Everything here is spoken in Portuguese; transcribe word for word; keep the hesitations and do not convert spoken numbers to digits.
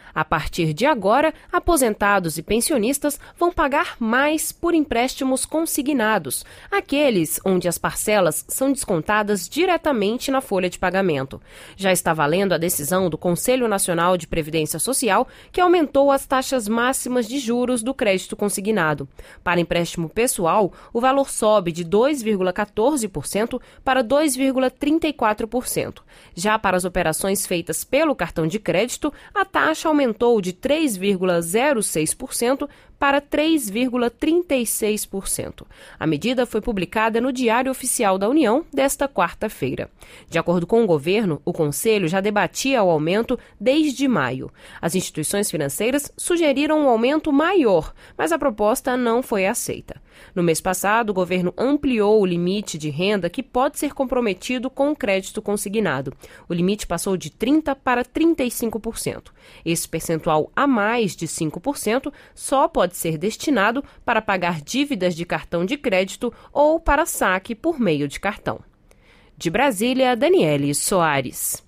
A partir de agora, aposentados e pensionistas vão pagar mais por empréstimos consignados, aqueles onde as parcelas são descontadas diretamente na folha de pagamento. Já está valendo a decisão do Conselho Nacional de Previdência Social, que aumentou as taxas máximas de juros do crédito consignado. Para empréstimo pessoal, o valor sobe de dois vírgula quatorze por cento para dois vírgula trinta e quatro por cento. Já para as operações feitas pelo cartão de crédito, a taxa aumentou aumentou de três vírgula zero seis por cento para três vírgula trinta e seis por cento. A medida foi publicada no Diário Oficial da União desta quarta-feira. De acordo com o governo, o Conselho já debatia o aumento desde maio. As instituições financeiras sugeriram um aumento maior, mas a proposta não foi aceita. No mês passado, o governo ampliou o limite de renda que pode ser comprometido com o crédito consignado. O limite passou de trinta por cento para trinta e cinco por cento. Esse percentual a mais de cinco por cento só pode ser destinado para pagar dívidas de cartão de crédito ou para saque por meio de cartão. De Brasília, Daniele Soares.